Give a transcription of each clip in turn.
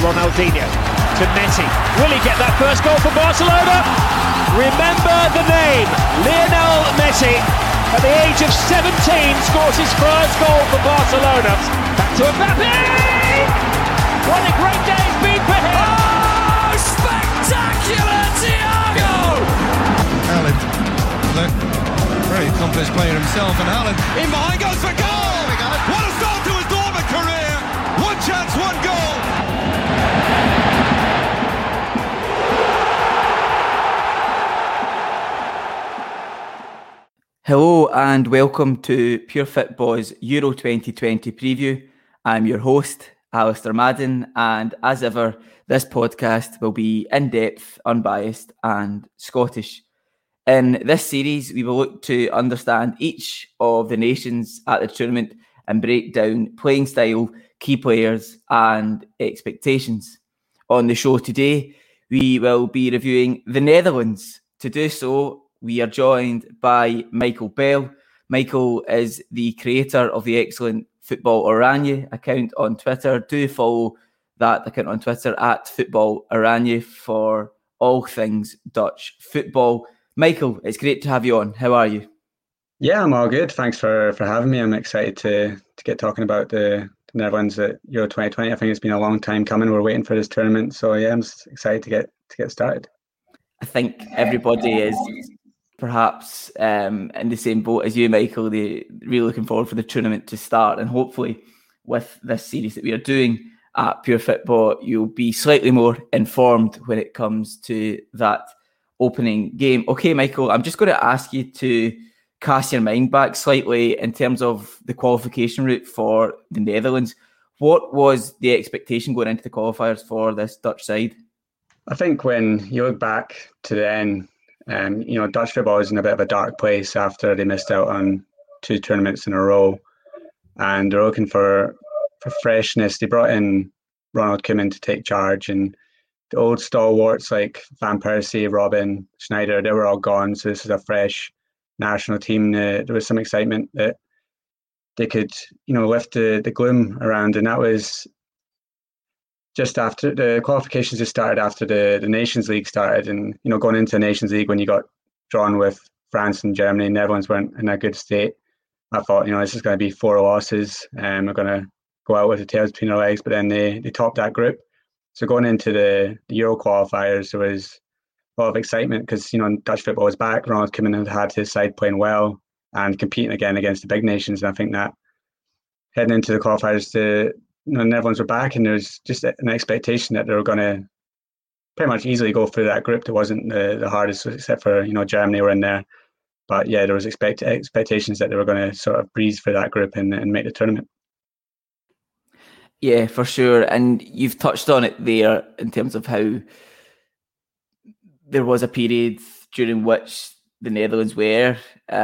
Ronaldinho to Messi. Will he get that first goal for Barcelona? Remember the name, Lionel Messi. At the age of 17, scores his first goal for Barcelona. Back to Mbappe! What a great day it's been for him! Oh, spectacular, Thiago! Haaland, look, very accomplished player himself, and Haaland in behind goes for goal! What a start to his Dortmund career! One chance, one goal! Hello and welcome to Pure Fit Boys Euro 2020 preview. I'm your host, Alistair Madden, and as ever, this podcast will be in-depth, unbiased and Scottish. In this series, we will look to understand each of the nations at the tournament and break down playing style, key players and expectations. On the show today, we will be reviewing the Netherlands. To do so, we are joined by Michael Bell. Michael is the creator of the excellent Football Oranje account on Twitter. Do follow that account on Twitter at Football Oranje for all things Dutch football. Michael, it's great to have you on. How are you? Yeah, I'm all good. Thanks for having me. I'm excited to get talking about the Netherlands at Euro 2020. I think it's been a long time coming. We're waiting for this tournament. So yeah, I'm excited to get started. I think everybody is perhaps in the same boat as you, Michael. They're really looking forward for the tournament to start, and hopefully with this series that we are doing at Pure Football, you'll be slightly more informed when it comes to that opening game. Okay, Michael, I'm just going to ask you to cast your mind back slightly in terms of the qualification route for the Netherlands. What was the expectation going into the qualifiers for this Dutch side? I think when you look back to the end, Dutch football is in a bit of a dark place after they missed out on 2 tournaments in a row, and they're looking for freshness. They brought in Ronald Koeman to take charge, and the old stalwarts like Van Persie, Robben, Sneijder, they were all gone. So this is a fresh national team. There was some excitement that they could, lift the gloom around, and that was just after the qualifications just started, after the Nations League started, and going into the Nations League when you got drawn with France and Germany, Netherlands weren't in a good state. I thought, this is going to be 4 losses, and we're going to go out with the tails between our legs. But then they topped that group. So going into the Euro qualifiers, there was a lot of excitement because Dutch football was back. Ronald Koeman had his side playing well and competing again against the big nations. And I think that heading into the qualifiers, the Netherlands were back, and there's just an expectation that they were going to pretty much easily go through that group. That wasn't the hardest, except for Germany were in there. But yeah, there was expectations that they were going to sort of breeze through that group and make the tournament. Yeah, for sure. And you've touched on it there in terms of how there was a period during which the Netherlands were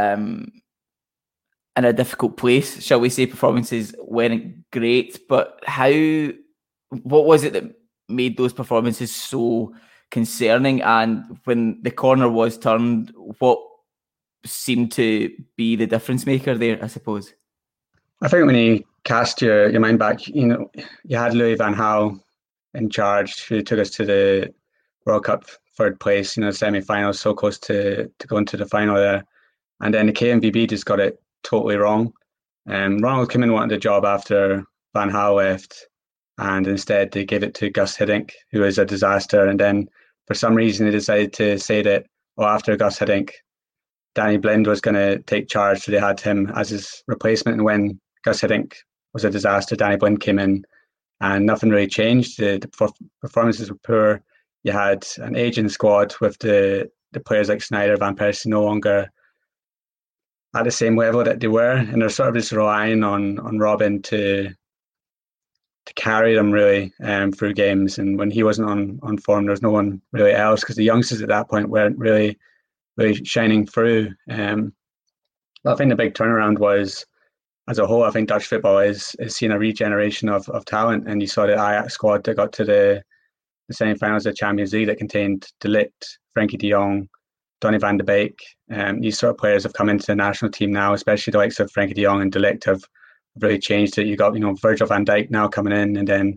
in a difficult place, shall we say. Performances weren't great, but what was it that made those performances so concerning? And when the corner was turned, what seemed to be the difference maker there, I suppose? I think when you cast your mind back, you had Louis van Gaal in charge, who took us to the World Cup 3rd place, semi-final, so close to going to the final there. And then the KNVB just got it totally wrong. Ronald Koeman wanted the job after Van Gaal left, and instead they gave it to Guus Hiddink, who was a disaster. And then for some reason they decided to say that, after Guus Hiddink, Danny Blind was going to take charge, so they had him as his replacement. And when Guus Hiddink was a disaster, Danny Blind came in, and nothing really changed. The performances were poor. You had an aging squad with the players like Sneijder, Van Persie no longer at the same level that they were, and they're sort of just relying on Robben to carry them really through games. And when he wasn't on form, there was no one really else, because the youngsters at that point weren't really shining through. I think the big turnaround was, as a whole, I think Dutch football is seeing a regeneration of talent, and you saw the Ajax squad that got to the semi-finals of the Champions League that contained De Ligt, Frenkie de Jong, Donny van de Beek. These sort of players have come into the national team now, especially the likes of Frenkie de Jong and De Ligt have really changed it. You got Virgil van Dijk now coming in, and then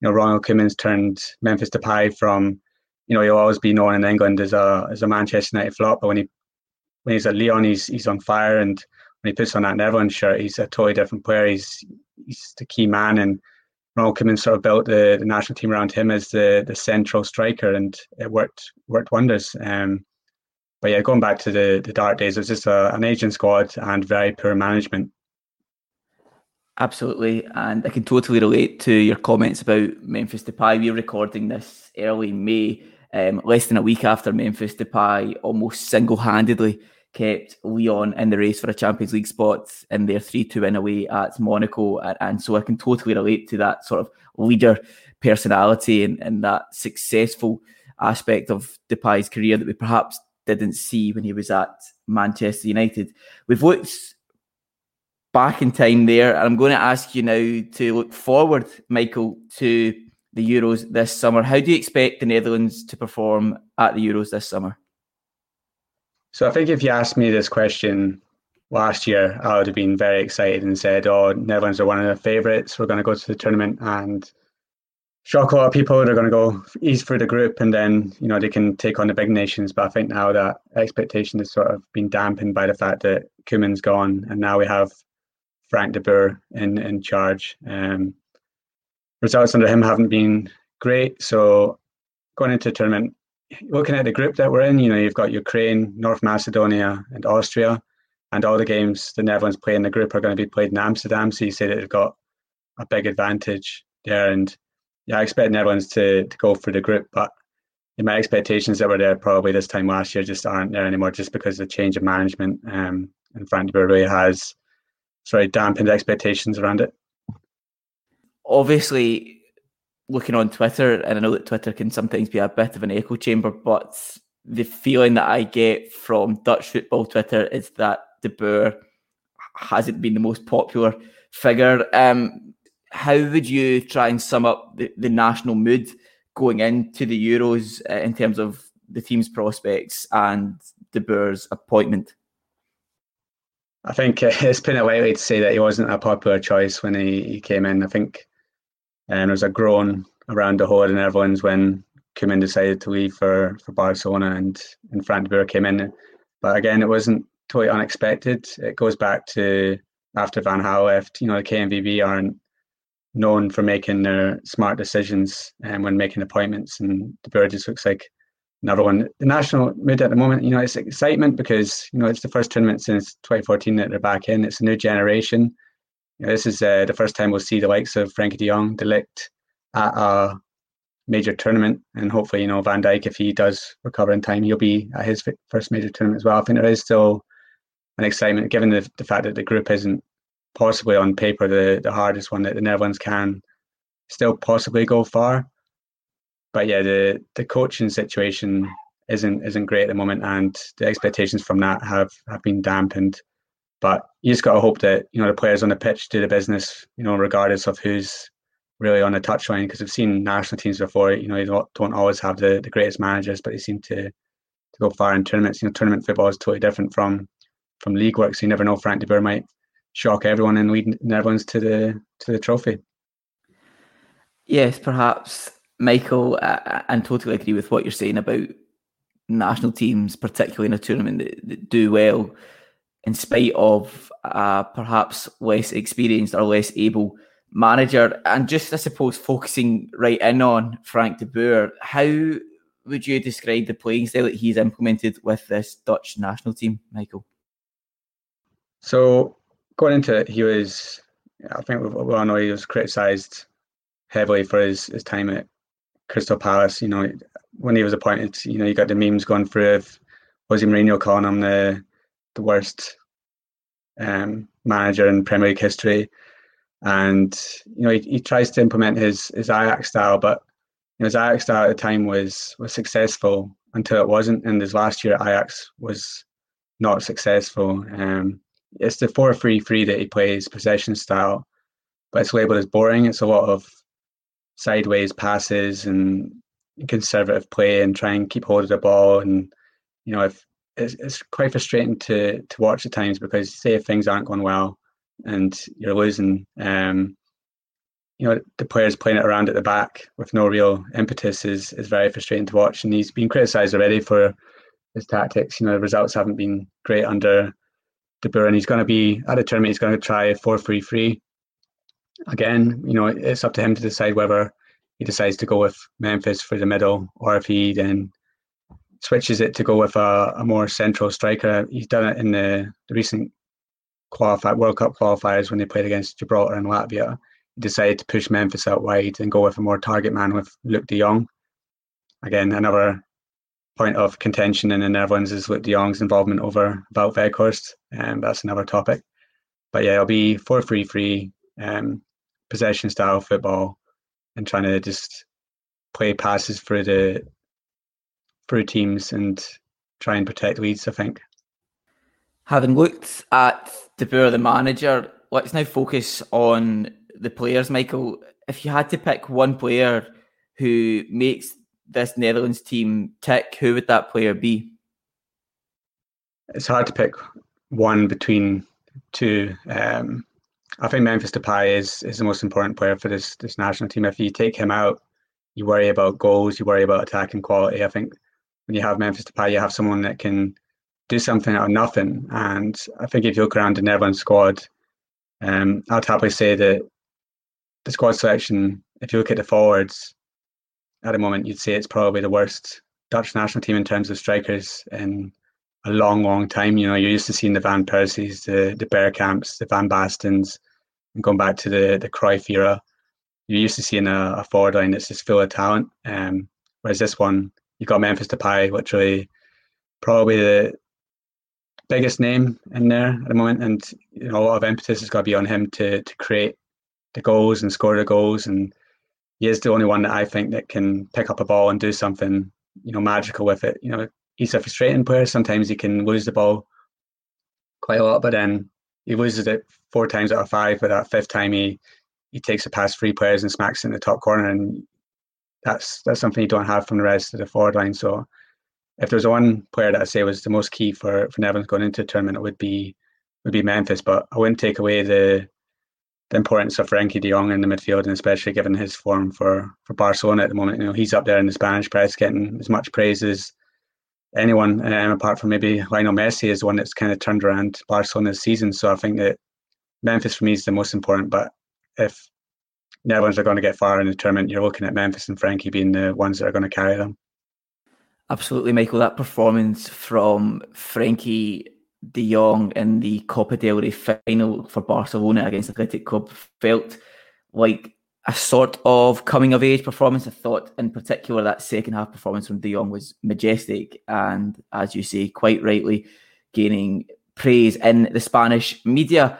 Ronald Koeman's turned Memphis Depay from, he'll always be known in England as a Manchester United flop, but when he's at Lyon, he's on fire, and when he puts on that Netherlands shirt, he's a totally different player. He's the key man, and Ronald Koeman sort of built the national team around him as the central striker, and it worked wonders. But yeah, going back to the dark days, it was just an aging squad and very poor management. Absolutely, and I can totally relate to your comments about Memphis Depay. We're recording this early May, less than a week after Memphis Depay almost single-handedly kept Lyon in the race for a Champions League spot in their 3-2 win away at Monaco. And so I can totally relate to that sort of leader personality and that successful aspect of Depay's career that we perhaps didn't see when he was at Manchester United. We've looked back in time there, and I'm going to ask you now to look forward, Michael, to the Euros this summer. How do you expect the Netherlands to perform at the Euros this summer? So I think if you asked me this question last year, I would have been very excited and said, Netherlands are one of the favourites. We're going to go to the tournament and shock a lot of people. They're going to go ease through the group, and then, they can take on the big nations. But I think now that expectation has sort of been dampened by the fact that Koeman's gone, and now we have Frank de Boer in charge. Results under him haven't been great. So going into the tournament, looking at the group that we're in, you've got Ukraine, North Macedonia, and Austria, and all the games the Netherlands play in the group are going to be played in Amsterdam. So you say that they've got a big advantage there. And yeah, I expect Netherlands to go through the group, but my expectations that were there probably this time last year just aren't there anymore, just because of the change of management. And Frank de Boer really has sort of dampened expectations around it. Obviously, looking on Twitter, and I know that Twitter can sometimes be a bit of an echo chamber, but the feeling that I get from Dutch football Twitter is that de Boer hasn't been the most popular figure. How would you try and sum up the national mood going into the Euros in terms of the team's prospects and de Boer's appointment? I think it's been a lightly to say that he wasn't a popular choice when he came in. I think there was a groan around the whole of the Netherlands when Koeman decided to leave for Barcelona and Frank de Boer came in. But again, it wasn't totally unexpected. It goes back to after Van Gaal left. The KNVB aren't known for making their smart decisions when making appointments, and de Boer just looks like another one. The national mood at the moment, it's excitement because, it's the first tournament since 2014 that they're back in. It's a new generation. This is the first time we'll see the likes of Frenkie de Jong, De Ligt at a major tournament. And hopefully, Van Dijk, if he does recover in time, he'll be at his first major tournament as well. I think there is still an excitement, given the fact that the group isn't possibly on paper the hardest one, that the Netherlands can still possibly go far. But yeah, the coaching situation isn't great at the moment, and the expectations from that have been dampened. But you just got to hope that the players on the pitch do the business, regardless of who's really on the touchline. Because we've seen national teams before, they don't always have the greatest managers, but they seem to go far in tournaments. Tournament football is totally different from league work, so you never know. Frank de Boer might shock everyone and lead the Netherlands to the trophy. Yes, perhaps, Michael, and totally agree with what you're saying about national teams, particularly in a tournament that do well, in spite of perhaps less experienced or less able manager. And just, I suppose, focusing right in on Frank de Boer, how would you describe the playing style that he's implemented with this Dutch national team, Michael? So going into it, I think we all know he was criticised heavily for his time at Crystal Palace. When he was appointed, you got the memes going through of Jose Mourinho calling him the worst manager in Premier League history, and he tries to implement his Ajax style, but his Ajax style at the time was successful until it wasn't, and his last year at Ajax was not successful. It's the 4-3-3 that he plays, possession style, but it's labelled as boring. It's a lot of sideways passes and conservative play and try and keep hold of the ball, and if it's quite frustrating to watch at times, because say if things aren't going well and you're losing, the players playing it around at the back with no real impetus is very frustrating to watch. And he's been criticised already for his tactics. The results haven't been great under De Boer, and he's going to be at a tournament. He's going to try 4-3-3 again. It's up to him to decide whether he decides to go with Memphis for the middle, or if he then switches it to go with a more central striker. He's done it in the recent World Cup qualifiers when they played against Gibraltar and Latvia. He decided to push Memphis out wide and go with a more target man with Luuk de Jong. Again, another point of contention in the Netherlands is Luuk de Jong's involvement over Wout Weghorst, and that's another topic. But yeah, it'll be 4-3-3, possession style football, and trying to just play passes through teams and try and protect leads, I think. Having looked at De Boer, the manager, let's now focus on the players, Michael. If you had to pick one player who makes this Netherlands team tick, who would that player be? It's hard to pick one between two. I think Memphis Depay is the most important player for this national team. If you take him out, you worry about goals, you worry about attacking quality. I think when you have Memphis Depay, you have someone that can do something out of nothing. And I think if you look around the Netherlands squad, I'd happily say that the squad selection, if you look at the forwards, at the moment, you'd say it's probably the worst Dutch national team in terms of strikers in a long, long time. You're used to seeing the Van Persies, the Bergkamps, the Van Bastens, and going back to the Cruyff era. You're used to seeing a forward line that's just full of talent. Whereas this one, you've got Memphis Depay, literally probably the biggest name in there at the moment. And a lot of impetus has got to be on him to create the goals and score the goals. And he is the only one that I think that can pick up a ball and do something, magical with it. He's a frustrating player. Sometimes he can lose the ball quite a lot, but then he loses it 4 times out of 5. But that 5th time, he takes it past 3 players and smacks it in the top corner, and that's something you don't have from the rest of the forward line. So, if there's one player that I say was the most key for Netherlands going into the tournament, it would be Memphis. But I wouldn't take away the importance of Frenkie de Jong in the midfield, and especially given his form for Barcelona at the moment. He's up there in the Spanish press getting as much praise as anyone, apart from maybe Lionel Messi, is the one that's kind of turned around Barcelona's season. So I think that Memphis for me is the most important. But if Netherlands are going to get far in the tournament, you're looking at Memphis and Frenkie being the ones that are going to carry them. Absolutely, Michael. That performance from Frenkie de Jong in the Copa del Rey final for Barcelona against Athletic Club felt like a sort of coming-of-age performance. I thought, in particular, that second half performance from de Jong was majestic and, as you say, quite rightly gaining praise in the Spanish media.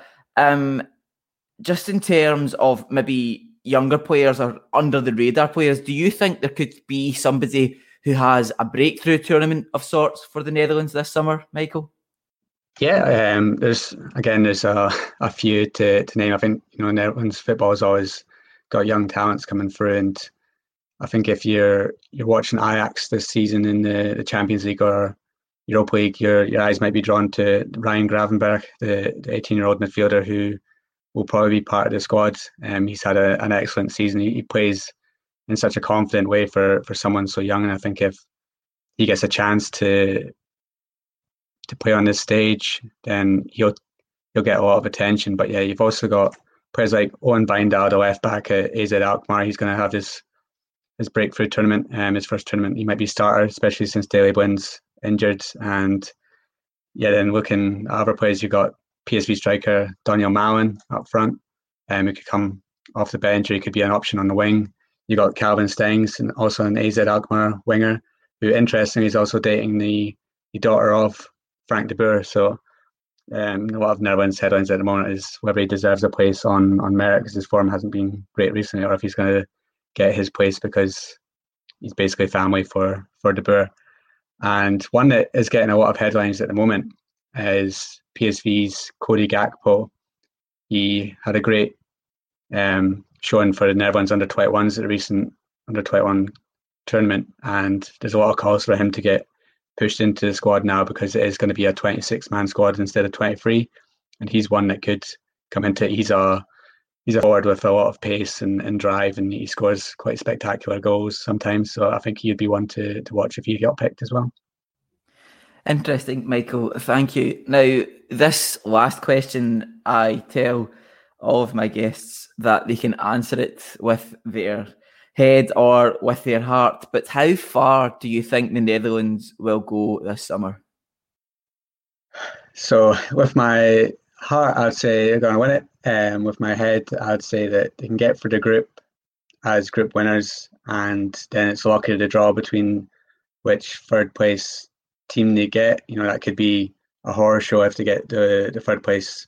Just in terms of maybe younger players or under-the-radar players, do you think there could be somebody who has a breakthrough tournament of sorts for the Netherlands this summer, Michael? Yeah, there's a few to name. I think Netherlands football has always got young talents coming through, and I think if you're watching Ajax this season in the Champions League or Europa League, your eyes might be drawn to Ryan Gravenberch, the 18-year-old midfielder who will probably be part of the squad. He's had an excellent season. He plays in such a confident way for someone so young, and I think if he gets a chance to play on this stage, then he'll get a lot of attention. But yeah, you've also got players like Owen Wijndal, the left back at AZ Alkmaar. He's going to have his breakthrough tournament, his first tournament. He might be starter, especially since Daley Blind's injured. And yeah, then looking at other players, you've got PSV striker Daniel Malen up front, who could come off the bench, or he could be an option on the wing. You got Calvin Stengs, and also an AZ Alkmaar winger, who interestingly is also dating the daughter of Frank de Boer. So a lot of Netherlands headlines at the moment is whether he deserves a place on merit because his form hasn't been great recently, or if he's going to get his place because he's basically family for de Boer. And one that is getting a lot of headlines at the moment is PSV's Cody Gakpo. He had a great showing for the Netherlands under-21s at the recent under-21 tournament, and there's a lot of calls for him to get pushed into the squad now because it is going to be a 26-man squad instead of 23, and he's one that could come into it. He's a he's a forward with a lot of pace and drive, and he scores quite spectacular goals sometimes. So I think he'd be one to watch if he got picked as well. Interesting, Michael. Thank you. Now, this last question, I tell all of my guests that they can answer it with their head or with their heart. But how far do you think the Netherlands will go this summer? So with my heart, I'd say they're going to win it. With my head, I'd say that they can get for the group as group winners, and then it's lucky to draw between which third place team they get. You know, that could be a horror show if they get the third place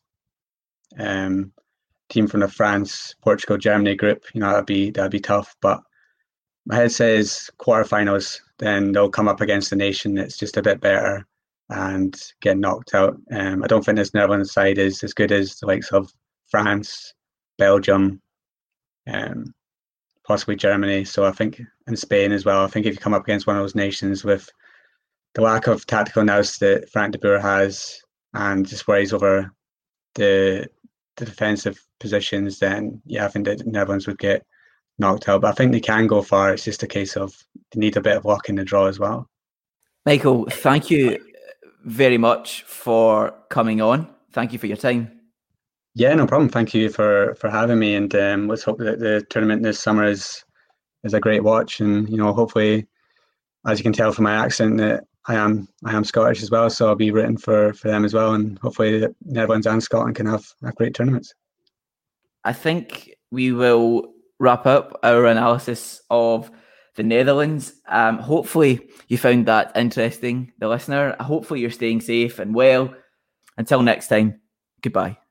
team from the France, Portugal, Germany group. You know, that'd be tough. But my head says quarterfinals. Then they'll come up against a nation that's just a bit better and get knocked out. I don't think this Netherlands side is as good as the likes of France, Belgium, possibly Germany. So I think, in Spain as well, I think if you come up against one of those nations with the lack of tactical nous that Frank de Boer has and just worries over the defensive positions, then yeah, I think the Netherlands would get knocked out. But I think they can go far. It's just a case of they need a bit of luck in the draw as well. Michael, thank you very much for coming on. Thank you for your time. Yeah, no problem. Thank you for having me, and let's hope that the tournament this summer is a great watch. And you know, hopefully, as you can tell from my accent, that I am Scottish as well, so I'll be rooting for them as well, and hopefully the Netherlands and Scotland can have great tournaments. I think we will wrap up our analysis of the Netherlands. Hopefully you found that interesting, the listener. Hopefully you're staying safe and well. Until next time, goodbye.